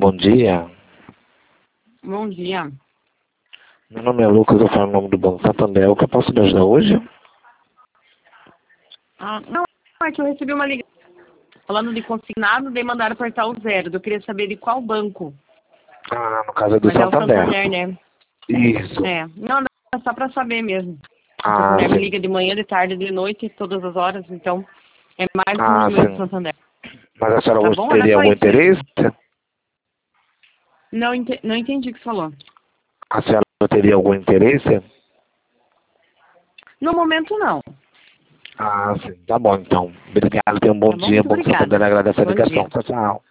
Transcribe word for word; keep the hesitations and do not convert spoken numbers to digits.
bom dia. Bom dia. Meu nome é Lucas, eu falo em nome do Banco Santander. O que eu posso lhe ajudar hoje? Ah, não, é que eu recebi uma ligação falando de consignado, daí mandaram apertar o zero. Eu queria saber de qual banco. Ah, no caso é do Mas é o Santander. Santander, né? Isso. É. Não, não, é só pra saber mesmo. O Ah, Santander me sim. liga de manhã, de tarde, de noite, todas as horas, então é mais um Ah, número do sim. Santander. Mas a senhora Tá hoje bom? Era teria só algum isso interesse? mesmo. Não, ente- não entendi o que você falou. A senhora teria algum interesse? No momento, não. Ah, sim. Tá bom, então. Obrigado, tenha um bom Tá bom? dia. Muito Banco Santander obrigada. agradece a Bom ligação. dia. Tchau, tchau.